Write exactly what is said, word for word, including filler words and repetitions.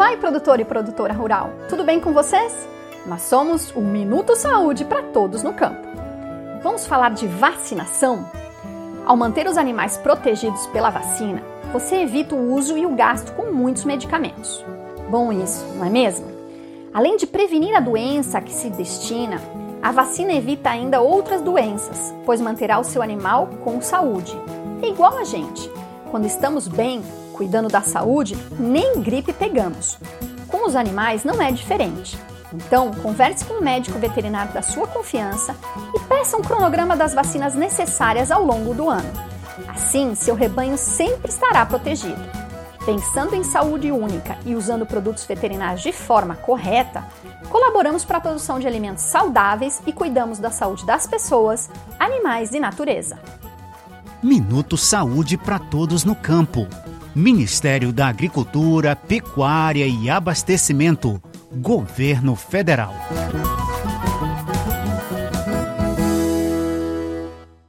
vai, produtor e produtora rural? Tudo bem com vocês? Nós somos o Minuto Saúde para todos no campo. Vamos falar de vacinação? Ao manter os animais protegidos pela vacina, você evita o uso e o gasto com muitos medicamentos. Bom isso, não é mesmo? Além de prevenir a doença a que se destina, a vacina evita ainda outras doenças, pois manterá o seu animal com saúde. É igual a gente. Quando estamos bem, cuidando da saúde, nem gripe pegamos. Com os animais não é diferente. Então, converse com o médico veterinário da sua confiança e peça um cronograma das vacinas necessárias ao longo do ano. Assim, seu rebanho sempre estará protegido. Pensando em saúde única e usando produtos veterinários de forma correta, colaboramos para a produção de alimentos saudáveis e cuidamos da saúde das pessoas, animais e natureza. Minuto Saúde para todos no campo. Ministério da Agricultura, Pecuária e Abastecimento. Governo Federal.